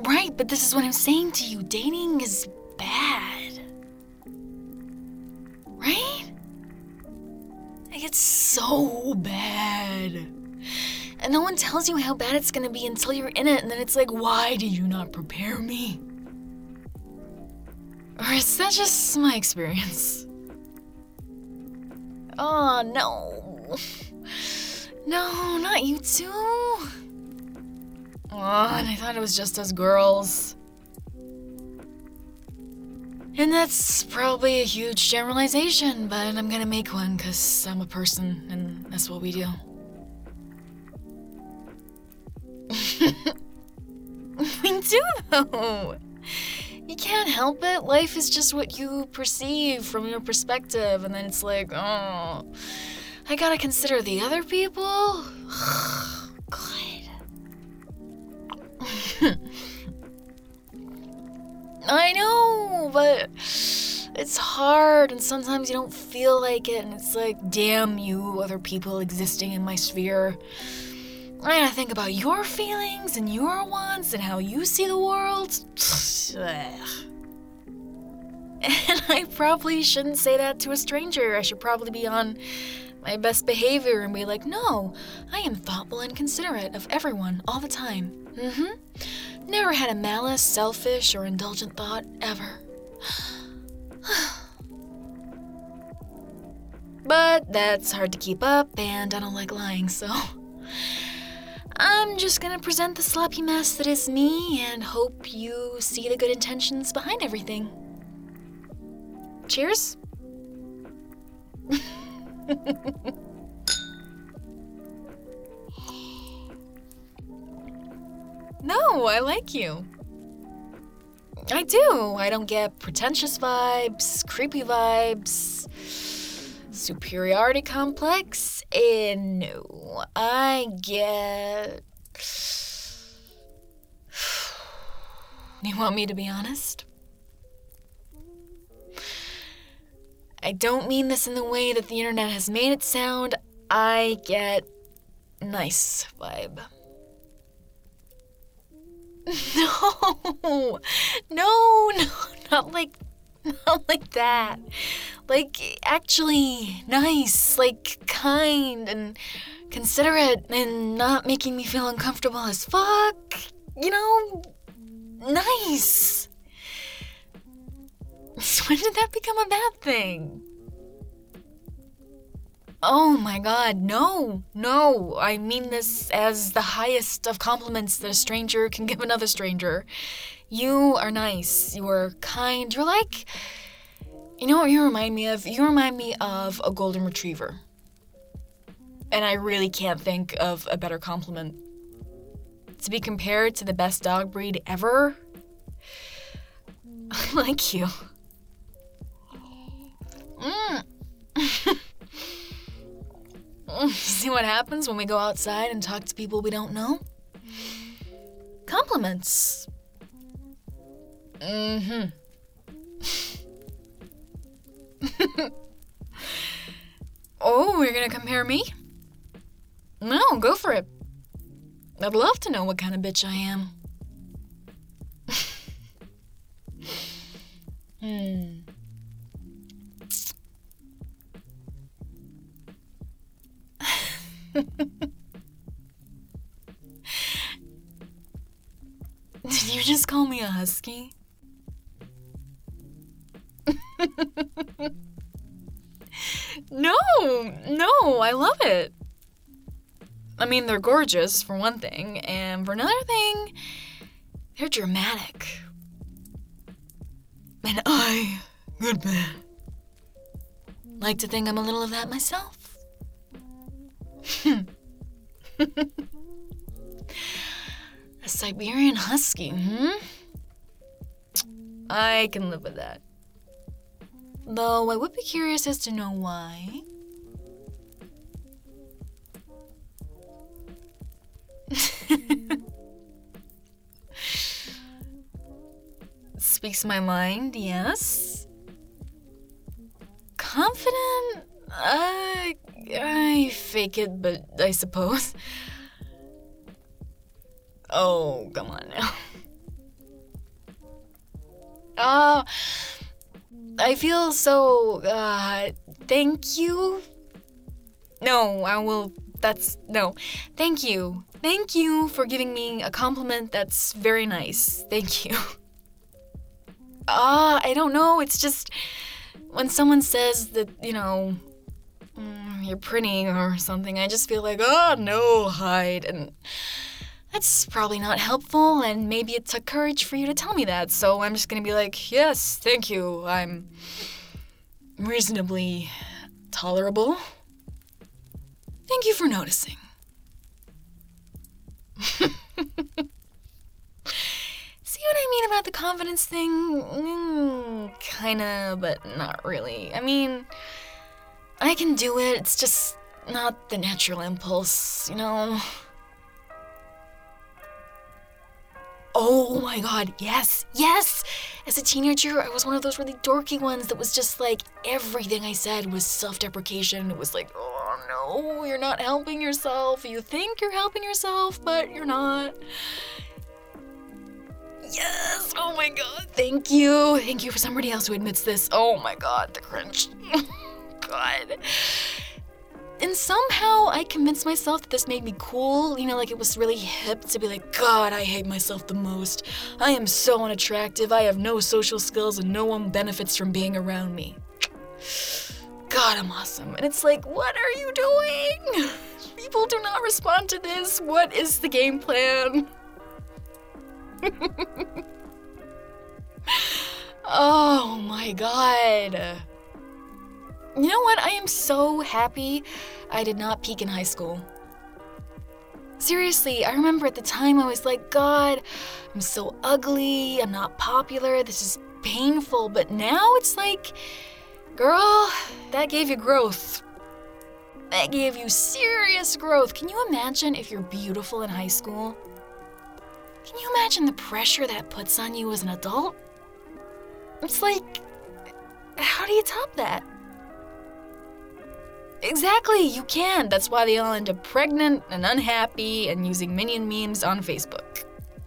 Right, but this is what I'm saying to you. Dating is bad. Right? Like, it's so bad. And no one tells you how bad it's gonna be until you're in it, and then it's like, why did you not prepare me? Or is that just my experience? Oh, no. No, not you too. Oh, and I thought it was just us girls. And that's probably a huge generalization, but I'm gonna make one because I'm a person, and that's what we do. We do, though. You can't help it. Life is just what you perceive from your perspective, and then it's like, oh, I gotta consider the other people? God. I know, but it's hard, and sometimes you don't feel like it, and it's like, damn you, other people existing in my sphere. I gotta think about your feelings and your wants and how you see the world. And I probably shouldn't say that to a stranger. I should probably be on my best behavior and be like, no, I am thoughtful and considerate of everyone all the time. Never had a malice, selfish, or indulgent thought, ever. But that's hard to keep up, and I don't like lying, so I'm just gonna present the sloppy mess that is me and hope you see the good intentions behind everything. Cheers? No, I like you. I do. I don't get pretentious vibes, creepy vibes, superiority complex. No, I get... You want me to be honest? I don't mean this in the way that the internet has made it sound. I get nice vibe. No, not like that. Like, actually nice, like kind and considerate and not making me feel uncomfortable as fuck. You know, nice. So when did that become a bad thing? Oh my god, no. I mean this as the highest of compliments that a stranger can give another stranger. You are nice. You are kind. You're like... You know what you remind me of? You remind me of a golden retriever. And I really can't think of a better compliment. To be compared to the best dog breed ever? I like you. See what happens when we go outside and talk to people we don't know? Compliments. Oh, you're gonna compare me? No, go for it. I'd love to know what kind of bitch I am. Did you just call me a husky? No, I love it. I mean, they're gorgeous, for one thing, and for another thing, they're dramatic. And I, good man, like to think I'm a little of that myself. A Siberian husky, I can live with that. Though I would be curious as to know why. Speaks my mind, yes. Confident? I fake it, but I suppose. Oh, come on now. Uh, I feel so, thank you. No, I will, no. Thank you. Thank you for giving me a compliment that's very nice. Thank you. I don't know, it's just, when someone says that, you're pretty or something, I just feel like, oh, no, hide, and that's probably not helpful, and maybe it took courage for you to tell me that, so I'm just gonna be like, yes, thank you, I'm reasonably tolerable. Thank you for noticing. See what I mean about the confidence thing? Kinda, but not really. I mean, I can do it, it's just not the natural impulse, Oh my god, yes! As a teenager, I was one of those really dorky ones that was just like, everything I said was self-deprecation. It was like, oh no, you're not helping yourself. You think you're helping yourself, but you're not. Yes! Oh my god, thank you. Thank you for somebody else who admits this. Oh my god, the cringe. God. And somehow I convinced myself that this made me cool, like it was really hip to be like, God, I hate myself the most. I am so unattractive, I have no social skills, and no one benefits from being around me. God, I'm awesome. And it's like, what are you doing? People do not respond to this. What is the game plan? Oh my god. You know what? I am so happy I did not peak in high school. Seriously, I remember at the time I was like, God, I'm so ugly, I'm not popular, this is painful, but now it's like, girl, that gave you growth. That gave you serious growth. Can you imagine if you're beautiful in high school? Can you imagine the pressure that puts on you as an adult? It's like, how do you top that? Exactly, you can. That's why they all end up pregnant and unhappy and using Minion memes on Facebook.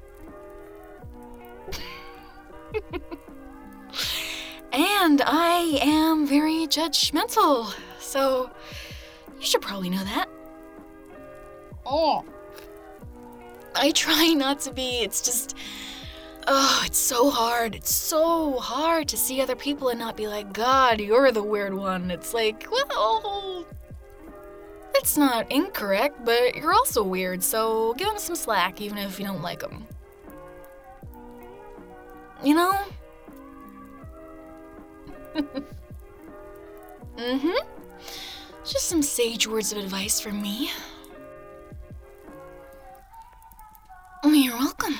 And I am very judgmental, so you should probably know that. Oh. I try not to be, it's just, it's so hard. It's so hard to see other people and not be like, God, you're the weird one. It's like, well, that's not incorrect, but you're also weird, so give them some slack, even if you don't like them. You know? Just some sage words of advice from me. You're welcome.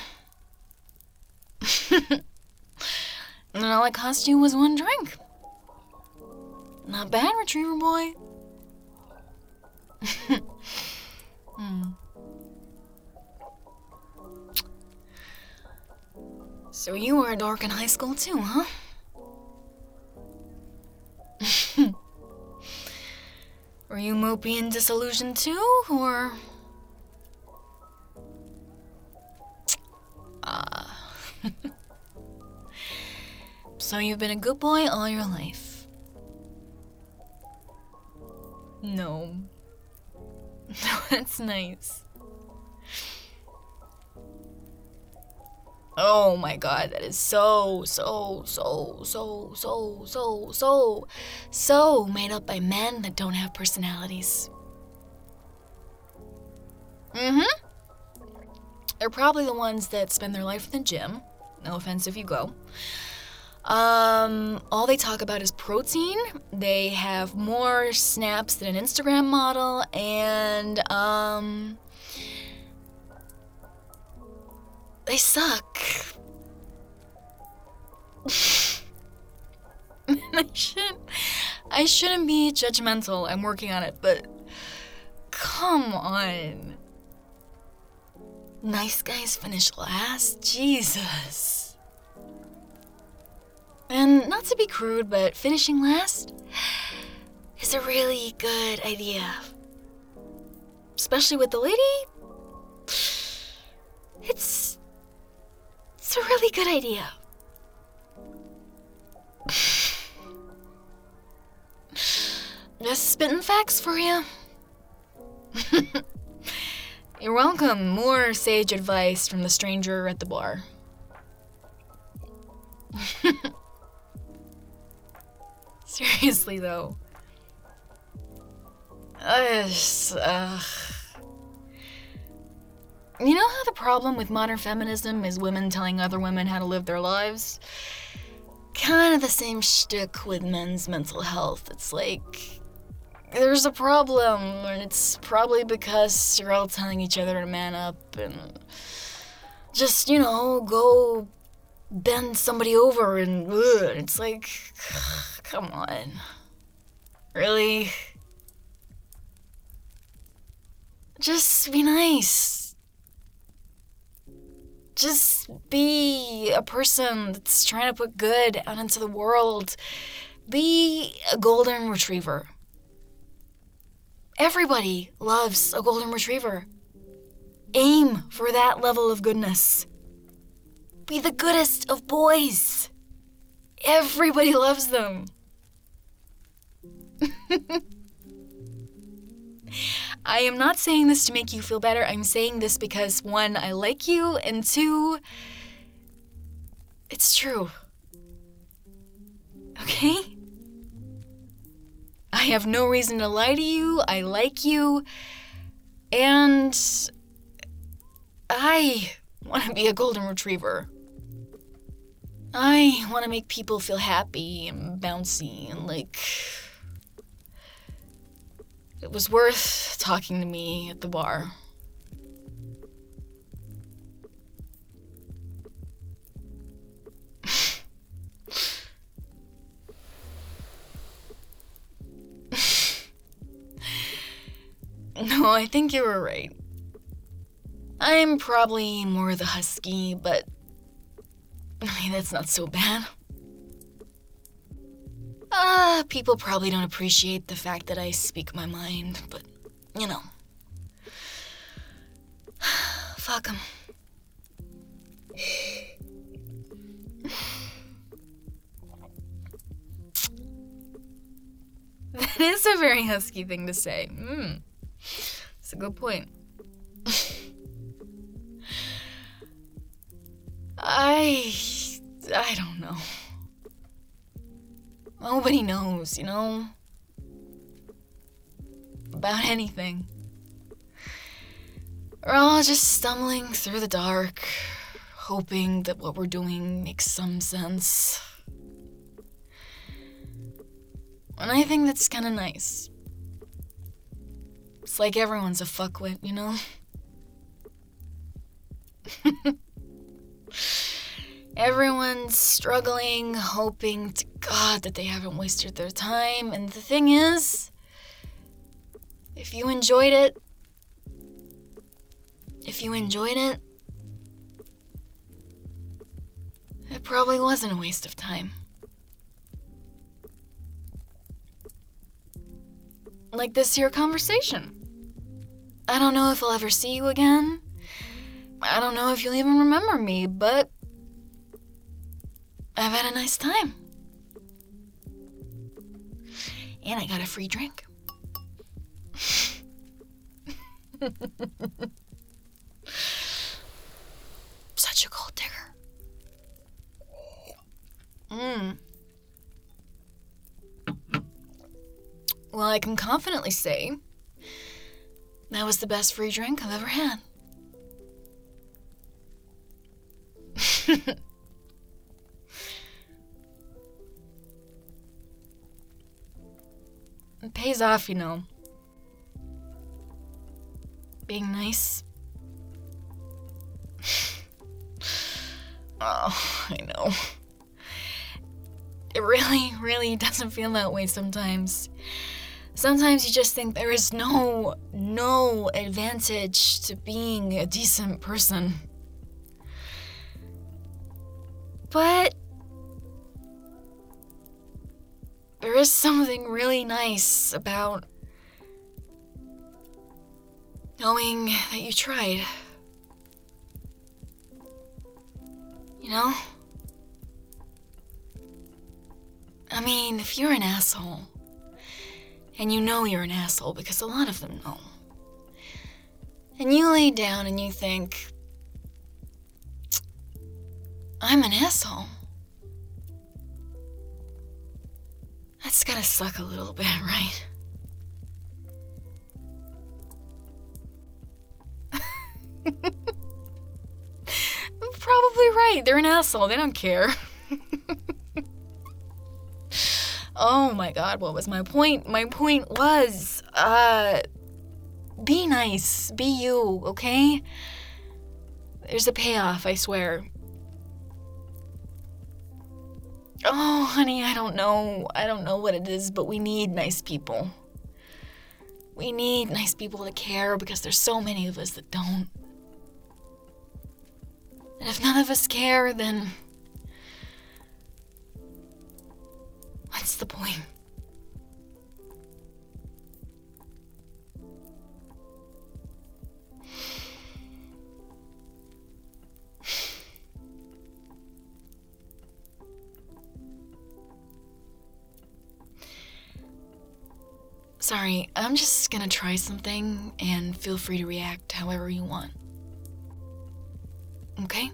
And all it cost you was one drink. Not bad, Retriever Boy. So you were a dork in high school too, huh? Were you mopey and disillusioned too, or? So you've been a good boy all your life? No. No, that's nice. Oh my god, that is so made up by men that don't have personalities. They're probably the ones that spend their life in the gym. No offense if you go. All they talk about is protein. They have more snaps than an Instagram model, and, they suck. I shouldn't be judgmental. I'm working on it, but come on. Nice guys finish last? Jesus. And not to be crude, but finishing last is a really good idea. Especially with the lady. It's a really good idea. Just spitting facts for you. You're welcome. More sage advice from the stranger at the bar. Seriously, though. You know how the problem with modern feminism is women telling other women how to live their lives? Kind of the same shtick with men's mental health. It's like, there's a problem, and it's probably because you're all telling each other to man up and just, go bend somebody over and it's like, come on. Really? Just be nice. Just be a person that's trying to put good out into the world. Be a golden retriever. Everybody loves a golden retriever. Aim for that level of goodness. Be the goodest of boys. Everybody loves them. I am not saying this to make you feel better. I'm saying this because, one, I like you, and two, it's true. Okay? I have no reason to lie to you. I like you. And I want to be a golden retriever. I want to make people feel happy and bouncy and like... It was worth talking to me at the bar. No, I think you were right. I'm probably more the husky, but that's not so bad. People probably don't appreciate the fact that I speak my mind, but, fuck 'em. That is a very husky thing to say. That's a good point. I don't know. Nobody knows, about anything. We're all just stumbling through the dark, hoping that what we're doing makes some sense. And I think that's kind of nice. It's like everyone's a fuckwit, Everyone's struggling, hoping to God that they haven't wasted their time. And the thing is, if you enjoyed it, it probably wasn't a waste of time. Like this here conversation. I don't know if I'll ever see you again. I don't know if you'll even remember me, but I've had a nice time. And I got a free drink. Such a gold digger. Well, I can confidently say that was the best free drink I've ever had. It pays off, Being nice. Oh, I know. It really, really doesn't feel that way sometimes. Sometimes you just think there is no advantage to being a decent person. But there is something really nice about knowing that you tried. I mean, if you're an asshole And you know you're an asshole because a lot of them know. And you lay down and you think, I'm an asshole. That's gotta suck a little bit, right? Probably right. They're an asshole. They don't care. Oh my god, what was my point? My point was, be nice. Be you, okay? There's a payoff, I swear. Oh, honey, I don't know. I don't know what it is, but we need nice people. We need nice people to care because there's so many of us that don't. And if none of us care, then what's the point? Sorry, I'm just gonna try something and feel free to react however you want. Okay?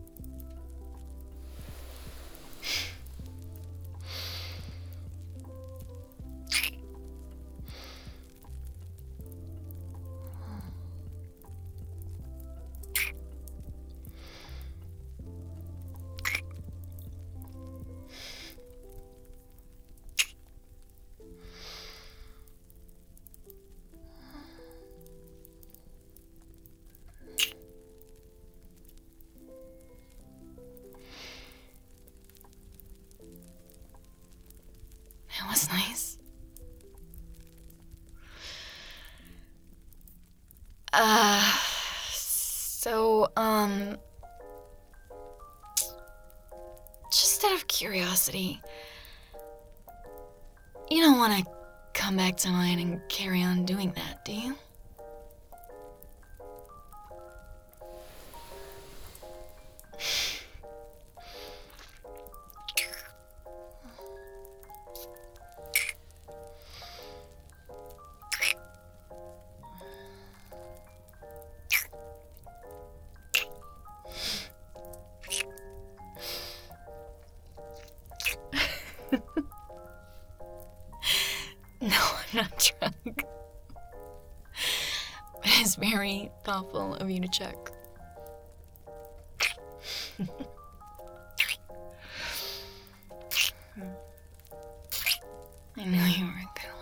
That was nice. So, just out of curiosity, you don't want to come back to mine and carry on doing that, do you? No, I'm not drunk. But it's very thoughtful of you to check. I knew you were good.